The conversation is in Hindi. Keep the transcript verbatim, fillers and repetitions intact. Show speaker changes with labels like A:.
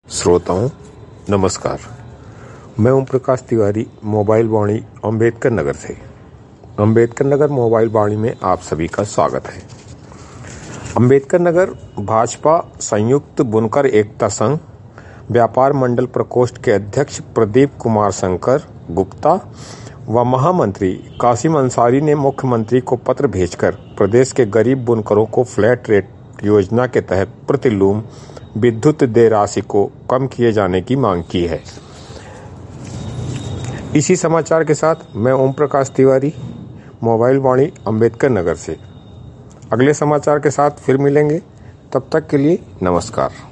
A: श्रोताओं नमस्कार। मैं ओम प्रकाश तिवारी मोबाइल वाणी अम्बेडकर नगर से अम्बेडकर नगर मोबाइल वाणी में आप सभी का स्वागत है। अम्बेडकर नगर भाजपा संयुक्त बुनकर एकता संघ व्यापार मंडल प्रकोष्ठ के अध्यक्ष प्रदीप कुमार शंकर गुप्ता व महामंत्री कासिम अंसारी ने मुख्यमंत्री को पत्र भेजकर प्रदेश के गरीब बुनकरों को फ्लैट रेट योजना के तहत प्रति लूम विद्युत देय राशि को कम किए जाने की मांग की है। इसी समाचार के साथ मैं ओम प्रकाश तिवारी मोबाइल वाणी अम्बेडकर नगर से अगले समाचार के साथ फिर मिलेंगे। तब तक के लिए नमस्कार।